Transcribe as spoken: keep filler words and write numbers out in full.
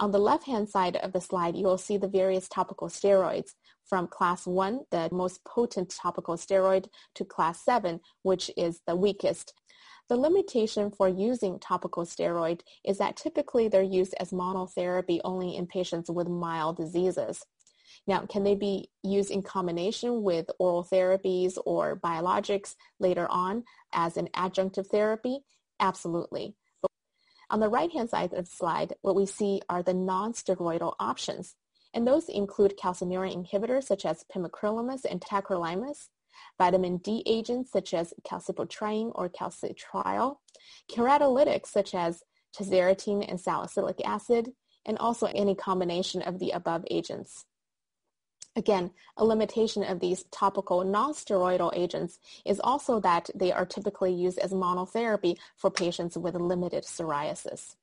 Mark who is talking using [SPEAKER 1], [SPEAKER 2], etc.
[SPEAKER 1] On the left-hand side of the slide, you will see the various topical steroids from class one, the most potent topical steroid, to class seven, which is the weakest. The limitation for using topical steroid is that typically they're used as monotherapy only in patients with mild diseases. Now, can they be used in combination with oral therapies or biologics later on as an adjunctive therapy? Absolutely. On the right-hand side of the slide, what we see are the non-steroidal options, and those include calcineurin inhibitors such as pimecrolimus and tacrolimus, vitamin D agents such as calcipotriene or calcitriol, keratolytics such as tazarotene and salicylic acid, and also any combination of the above agents. Again, a limitation of these topical non-steroidal agents is also that they are typically used as monotherapy for patients with limited psoriasis.